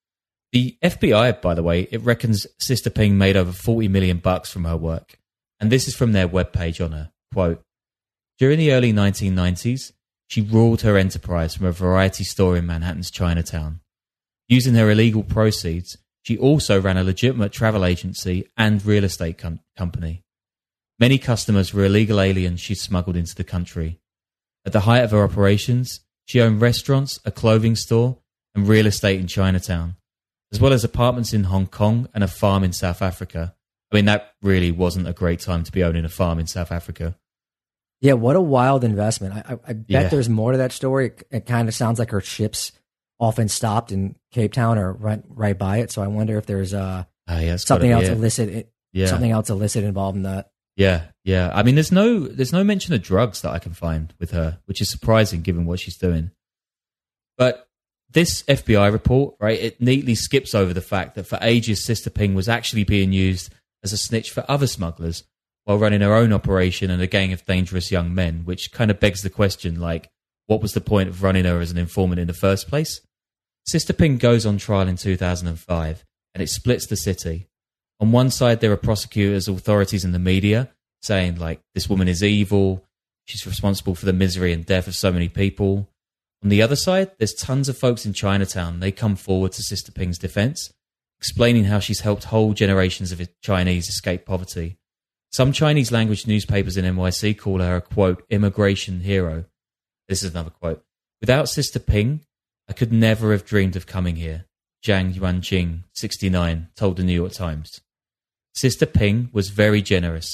The F B I, by the way, it reckons Sister Ping made over forty million bucks from her work. And this is from their webpage on her. Quote, during the early nineteen nineties, she ruled her enterprise from a variety store in Manhattan's Chinatown. Using her illegal proceeds, she also ran a legitimate travel agency and real estate com- company. Many customers were illegal aliens she smuggled into the country. At the height of her operations, she owned restaurants, a clothing store, and real estate in Chinatown, as well as apartments in Hong Kong and a farm in South Africa. I mean, that really wasn't a great time to be owning a farm in South Africa. Yeah, what a wild investment. I, I, I bet Yeah. there's more to that story. It, it kind of sounds like her ships often stopped in Cape Town or right, right by it. So I wonder if there's uh, Oh, yeah, it's something gotta be else it. illicit, Yeah. something else illicit involved in that. Yeah, yeah. I mean, there's no there's no mention of drugs that I can find with her, which is surprising given what she's doing. But this F B I report, right, it neatly skips over the fact that for ages Sister Ping was actually being used as a snitch for other smugglers while running her own operation and a gang of dangerous young men, which kind of begs the question, like, what was the point of running her as an informant in the first place? Sister Ping goes on trial in two thousand five, and it splits the city. On one side, there are prosecutors, authorities, and the media saying, like, this woman is evil, she's responsible for the misery and death of so many people. On the other side, there's tons of folks in Chinatown. They come forward to Sister Ping's defense, explaining how she's helped whole generations of Chinese escape poverty. Some Chinese language newspapers in N Y C call her a, quote, immigration hero. This is another quote. Without Sister Ping, I could never have dreamed of coming here. Zhang Yuanjing, sixty-nine, told the New York Times. Sister Ping was very generous,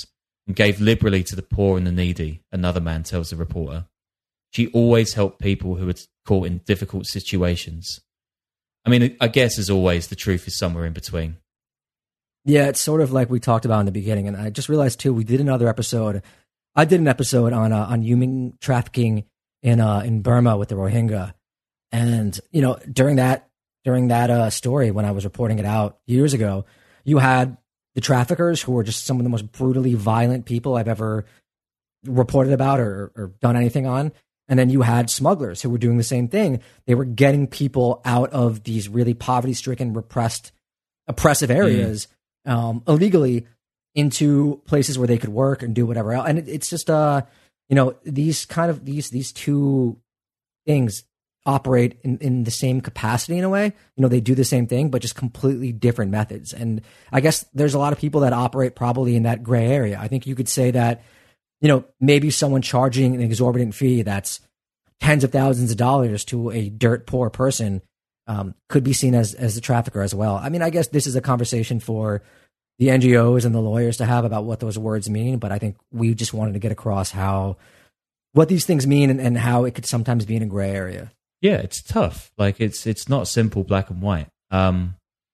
and gave liberally to the poor and the needy, another man tells the reporter. She always helped people who were caught in difficult situations. I mean, I guess, as always, the truth is somewhere in between. Yeah, it's sort of like we talked about in the beginning, and I just realized, too, we did another episode. I did an episode on uh, on human trafficking in uh, in Burma with the Rohingya. And, you know, during that during that uh, story, when I was reporting it out years ago, you had the traffickers, who were just some of the most brutally violent people I've ever reported about or, or done anything on. And then you had smugglers who were doing the same thing. They were getting people out of these really poverty-stricken, repressed, oppressive areas mm. um, illegally into places where they could work and do whatever else. And it, it's just, uh, you know, these kind of these these two things operate in, in the same capacity in a way. You know, they do the same thing, but just completely different methods. And I guess there's a lot of people that operate probably in that gray area. I think you could say that, you know, maybe someone charging an exorbitant fee that's tens of thousands of dollars to a dirt poor person um, could be seen as, as a trafficker as well. I mean, I guess this is a conversation for the N G Os and the lawyers to have about what those words mean, but I think we just wanted to get across how, what these things mean and, and how it could sometimes be in a gray area. Yeah, it's tough. Like, it's it's not simple black and white. Um,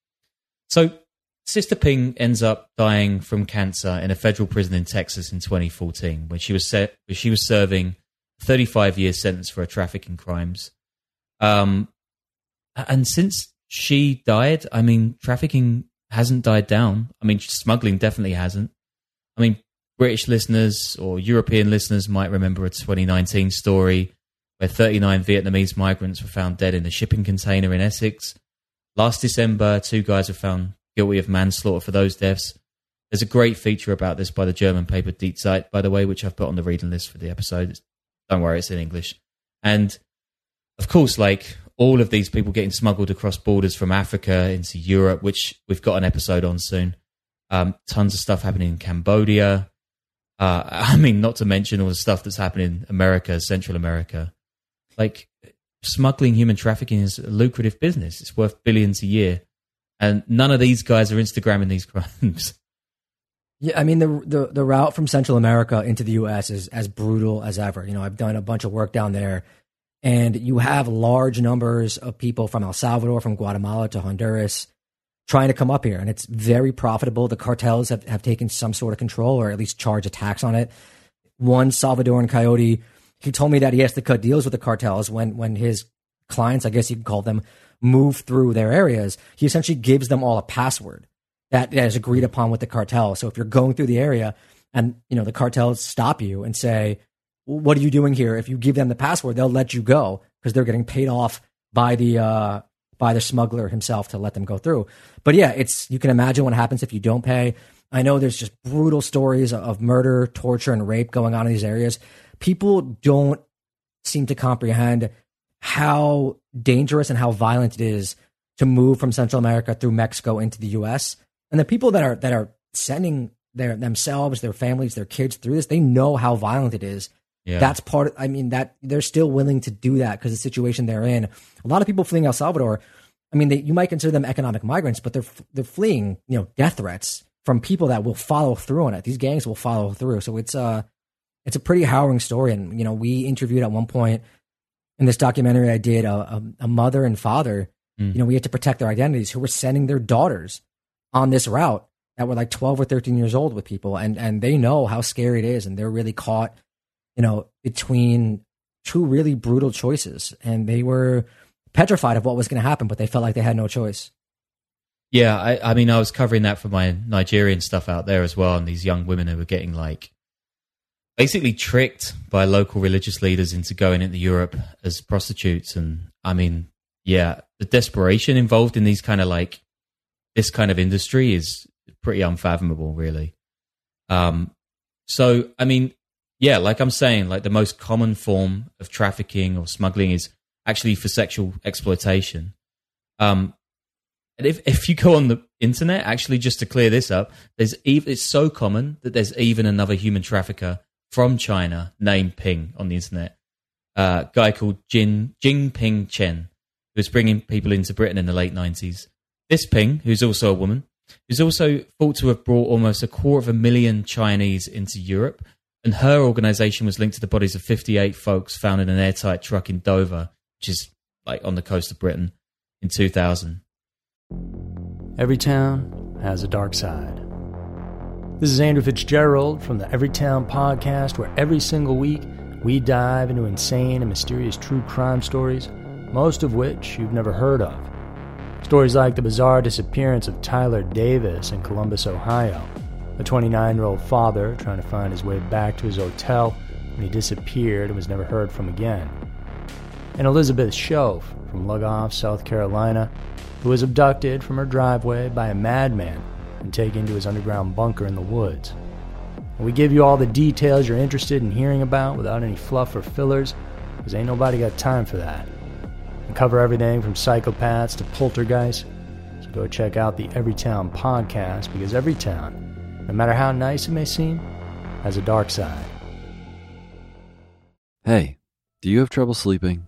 so Sister Ping ends up dying from cancer in a federal prison in Texas in twenty fourteen, when she was set, when she was serving a thirty-five year sentence for her trafficking crimes. Um, and since she died, I mean, trafficking hasn't died down. I mean, smuggling definitely hasn't. I mean, British listeners or European listeners might remember a twenty nineteen story where thirty-nine Vietnamese migrants were found dead in a shipping container in Essex. Last December, two guys were found guilty of manslaughter for those deaths. There's a great feature about this by the German paper Die Zeit, by the way, which I've put on the reading list for the episode. It's, don't worry, it's in English. And, of course, like, all of these people getting smuggled across borders from Africa into Europe, which we've got an episode on soon. Um, tons of stuff happening in Cambodia. Uh, I mean, not to mention all the stuff that's happening in America, Central America. Like, smuggling human trafficking is a lucrative business. It's worth billions a year. And none of these guys are Instagramming these crimes. Yeah, I mean, the, the the route from Central America into the U S is as brutal as ever. You know, I've done a bunch of work down there, and you have large numbers of people from El Salvador, from Guatemala to Honduras trying to come up here. And it's very profitable. The cartels have, have taken some sort of control, or at least charge a tax on it. One Salvadoran coyote, he told me that he has to cut deals with the cartels when, when his clients, I guess you could call them, move through their areas. He essentially gives them all a password that, that is agreed upon with the cartel. So if you're going through the area and, you know, the cartels stop you and say, what are you doing here? If you give them the password, they'll let you go because they're getting paid off by the uh, by the smuggler himself to let them go through. But yeah, it's you can imagine what happens if you don't pay. I know there's just brutal stories of murder, torture, and rape going on in these areas. People don't seem to comprehend how dangerous and how violent it is to move from Central America through Mexico into the U S. And the people that are that are sending their themselves, their families, their kids through this, they know how violent it is. Yeah. That's part of, I mean, that they're still willing to do that because the situation they're in. A lot of people fleeing El Salvador, I mean, they, you might consider them economic migrants, but they're they're fleeing, you know, death threats from people that will follow through on it. These gangs will follow through. So it's uh it's a pretty harrowing story. And, you know, we interviewed at one point in this documentary I did a, a, a mother and father, mm. you know, we had to protect their identities, who were sending their daughters on this route that were like twelve or thirteen years old with people. And, and they know how scary it is. And they're really caught, you know, between two really brutal choices. And they were petrified of what was going to happen, but they felt like they had no choice. Yeah, I, I mean, I was covering that for my Nigerian stuff out there as well. And these young women who were getting like basically tricked by local religious leaders into going into Europe as prostitutes. And I mean, yeah, the desperation involved in these kind of like, this kind of industry is pretty unfathomable, really. Um, so, I mean, yeah, like I'm saying, like the most common form of trafficking or smuggling is actually for sexual exploitation. Um, and if, if you go on the internet, actually, just to clear this up, there's even, it's so common that there's even another human trafficker from China named Ping on the internet. Uh, a guy called Jin Jingping Chen, who was bringing people into Britain in the late nineties. This Ping, who's also a woman, She's also thought to have brought almost a quarter of a million Chinese into Europe, and her organisation was linked to the bodies of fifty-eight folks found in an airtight truck in Dover, which is like on the coast of Britain, in two thousand. Every town has a dark side. This is Andrew Fitzgerald from the Everytown Podcast, where every single week we dive into insane and mysterious true crime stories, most of which you've never heard of. Stories like the bizarre disappearance of Tyler Davis in Columbus, Ohio, a twenty-nine-year-old father trying to find his way back to his hotel when he disappeared and was never heard from again. And Elizabeth Shove from Lugoff, South Carolina, who was abducted from her driveway by a madman and taken to his underground bunker in the woods. And we give you all the details you're interested in hearing about without any fluff or fillers, because ain't nobody got time for that. We cover everything from psychopaths to poltergeists, so go check out the Everytown Podcast, because every town, no matter how nice it may seem, has a dark side. Hey, do you have trouble sleeping?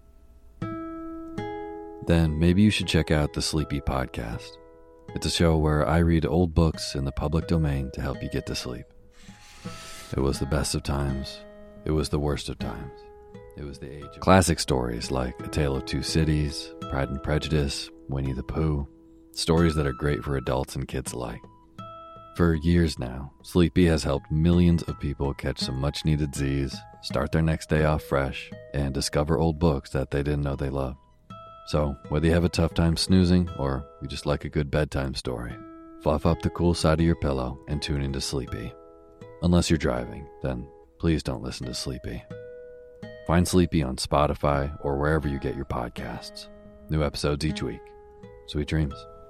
Then maybe you should check out the Sleepy Podcast. It's a show where I read old books in the public domain to help you get to sleep. It was the best of times. It was the worst of times. It was the age of classic stories like A Tale of Two Cities, Pride and Prejudice, Winnie the Pooh. Stories that are great for adults and kids alike. For years now, Sleepy has helped millions of people catch some much-needed Z's, start their next day off fresh, and discover old books that they didn't know they loved. So, whether you have a tough time snoozing or you just like a good bedtime story, fluff up the cool side of your pillow and tune into Sleepy. Unless you're driving, then please don't listen to Sleepy. Find Sleepy on Spotify or wherever you get your podcasts. New episodes each week. Sweet dreams.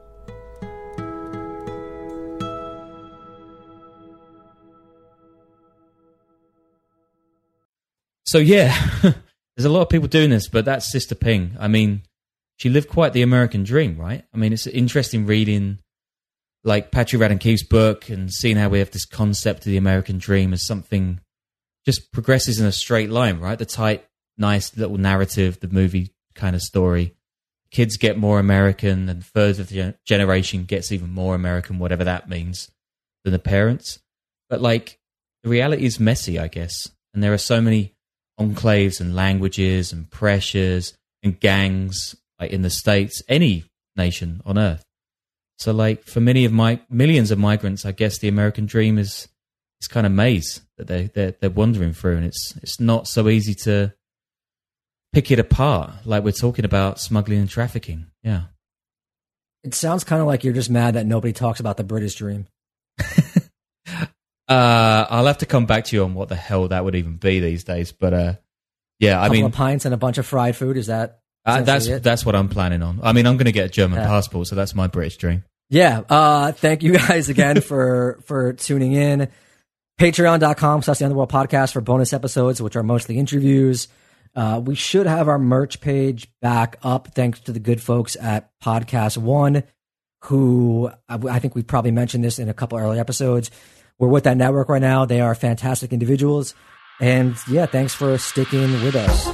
So yeah, there's a lot of people doing this, but that's Sister Ping. I mean, she lived quite the American dream, right? I mean, it's interesting reading like Patrick Radden Keefe's book and seeing how we have this concept of the American dream as something just progresses in a straight line, right? The tight, nice little narrative, the movie kind of story. Kids get more American and further generation gets even more American, whatever that means, than the parents. But like, the reality is messy, I guess. And there are so many enclaves and languages and pressures and gangs like in the States, any nation on earth. So like for many of my millions of migrants, I guess the American dream is this kind of maze that they they're, they're wandering through, and it's it's not so easy to pick it apart like we're talking about smuggling and trafficking. Yeah. It sounds kind of like you're just mad that nobody talks about the British dream. uh, I'll have to come back to you on what the hell that would even be these days. But uh, yeah, I a couple mean, of pints and a bunch of fried food. Is that? Uh, that's it? That's what I'm planning on. I mean, I'm going to get a German yeah. passport, so that's my British dream. Yeah. Uh, thank you guys again for for tuning in. Patreon.com slash the Underworld Podcast for bonus episodes, which are mostly interviews. Uh, we should have our merch page back up, thanks to the good folks at Podcast One, who I think we probably mentioned this in a couple early episodes. We're with that network right now. They are fantastic individuals. And yeah, thanks for sticking with us.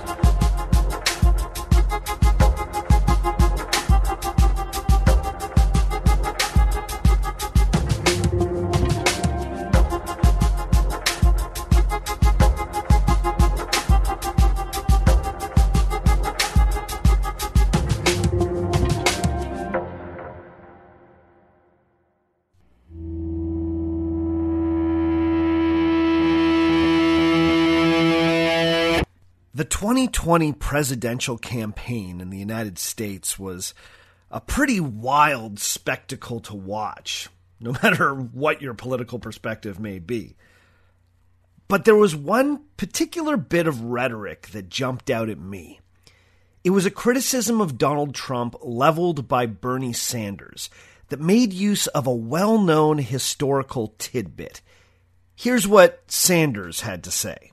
The twenty twenty presidential campaign in the United States was a pretty wild spectacle to watch, no matter what your political perspective may be. But there was one particular bit of rhetoric that jumped out at me. It was a criticism of Donald Trump leveled by Bernie Sanders that made use of a well-known historical tidbit. Here's what Sanders had to say.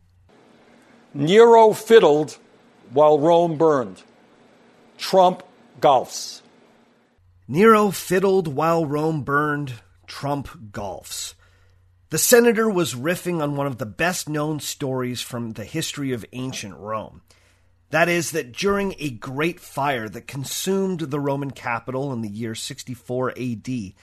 Nero fiddled while Rome burned. Trump golfs. Nero fiddled while Rome burned. Trump golfs. The senator was riffing on one of the best-known stories from the history of ancient Rome. That is, that during a great fire that consumed the Roman capital in the year sixty-four A D,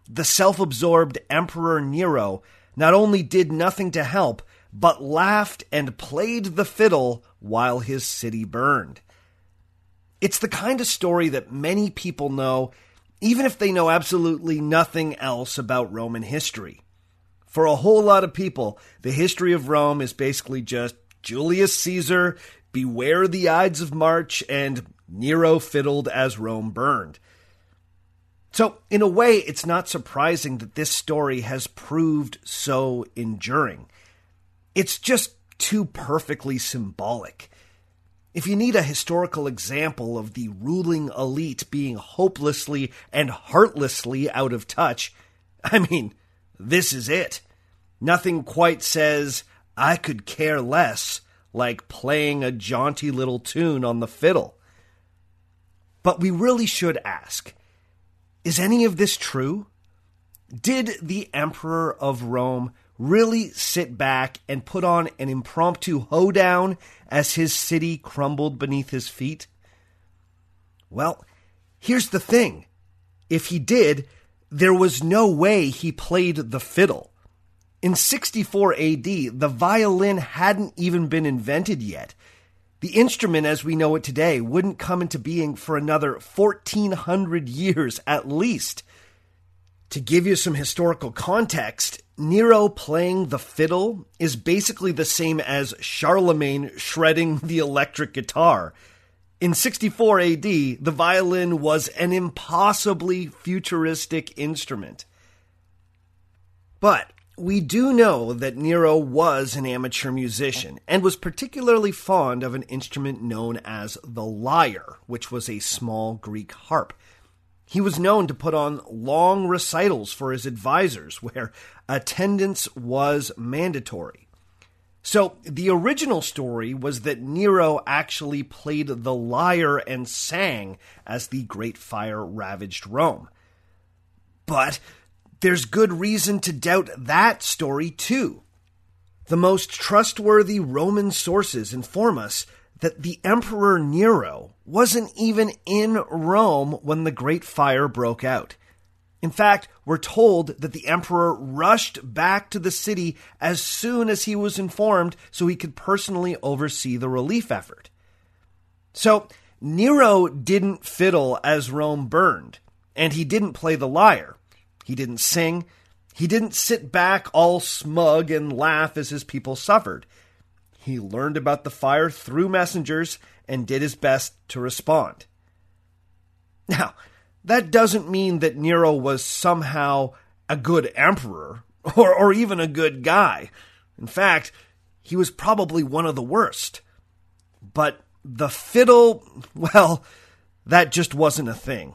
the self-absorbed Emperor Nero not only did nothing to help, but laughed and played the fiddle while his city burned. It's the kind of story that many people know, even if they know absolutely nothing else about Roman history. For a whole lot of people, the history of Rome is basically just Julius Caesar, beware the Ides of March, and Nero fiddled as Rome burned. So, in a way, it's not surprising that this story has proved so enduring. It's just too perfectly symbolic. If you need a historical example of the ruling elite being hopelessly and heartlessly out of touch, I mean, this is it. Nothing quite says, I could care less, like playing a jaunty little tune on the fiddle. But we really should ask, is any of this true? Did the Emperor of Rome really sit back and put on an impromptu hoedown as his city crumbled beneath his feet? Well, here's the thing. If he did, there was no way he played the fiddle. In sixty-four A D, the violin hadn't even been invented yet. The instrument as we know it today wouldn't come into being for another fourteen hundred years at least. To give you some historical context, Nero playing the fiddle is basically the same as Charlemagne shredding the electric guitar. In sixty-four A D, the violin was an impossibly futuristic instrument. But we do know that Nero was an amateur musician and was particularly fond of an instrument known as the lyre, which was a small Greek harp. He was known to put on long recitals for his advisors where attendance was mandatory. So the original story was that Nero actually played the lyre and sang as the Great Fire ravaged Rome. But there's good reason to doubt that story too. The most trustworthy Roman sources inform us that the Emperor Nero wasn't even in Rome when the Great Fire broke out. In fact, we're told that the emperor rushed back to the city as soon as he was informed so he could personally oversee the relief effort. So, Nero didn't fiddle as Rome burned, and he didn't play the lyre. He didn't sing. He didn't sit back all smug and laugh as his people suffered. He learned about the fire through messengers and did his best to respond. Now, that doesn't mean that Nero was somehow a good emperor or, or even a good guy. In fact, he was probably one of the worst. But the fiddle, well, that just wasn't a thing.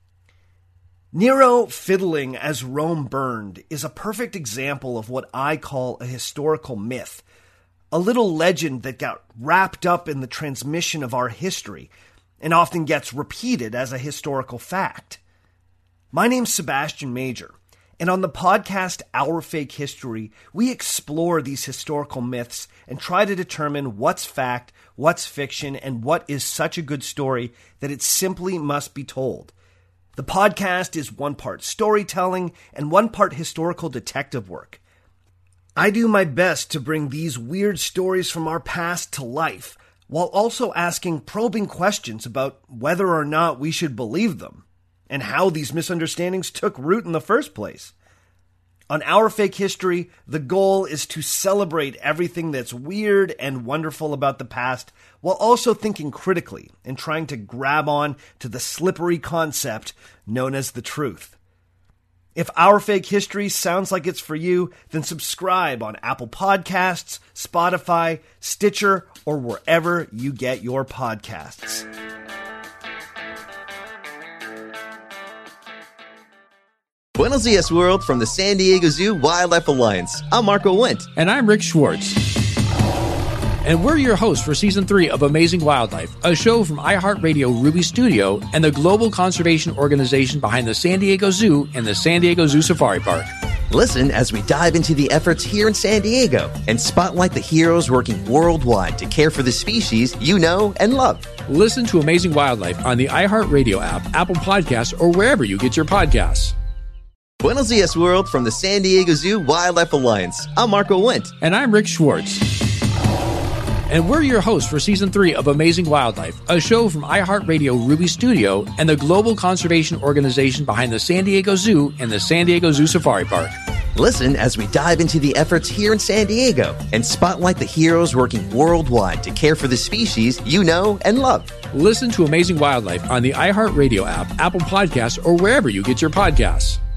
Nero fiddling as Rome burned is a perfect example of what I call a historical myth, a little legend that got wrapped up in the transmission of our history and often gets repeated as a historical fact. My name's Sebastian Major, and on the podcast Our Fake History, we explore these historical myths and try to determine what's fact, what's fiction, and what is such a good story that it simply must be told. The podcast is one part storytelling and one part historical detective work. I do my best to bring these weird stories from our past to life, while also asking probing questions about whether or not we should believe them, and how these misunderstandings took root in the first place. On Our Fake History, the goal is to celebrate everything that's weird and wonderful about the past, while also thinking critically and trying to grab on to the slippery concept known as the truth. If Our Fake History sounds like it's for you, then subscribe on Apple Podcasts, Spotify, Stitcher, or wherever you get your podcasts. Buenos dias, world, from the San Diego Zoo Wildlife Alliance. I'm Marco Wendt. And I'm Rick Schwartz. And we're your hosts for Season three of Amazing Wildlife, a show from iHeartRadio Ruby Studio and the global conservation organization behind the San Diego Zoo and the San Diego Zoo Safari Park. Listen as we dive into the efforts here in San Diego and spotlight the heroes working worldwide to care for the species you know and love. Listen to Amazing Wildlife on the iHeartRadio app, Apple Podcasts, or wherever you get your podcasts. Buenos dias, world, from the San Diego Zoo Wildlife Alliance. I'm Marco Wendt. And I'm Rick Schwartz. And we're your hosts for Season three of Amazing Wildlife, a show from iHeartRadio Ruby Studio and the global conservation organization behind the San Diego Zoo and the San Diego Zoo Safari Park. Listen as we dive into the efforts here in San Diego and spotlight the heroes working worldwide to care for the species you know and love. Listen to Amazing Wildlife on the iHeartRadio app, Apple Podcasts, or wherever you get your podcasts.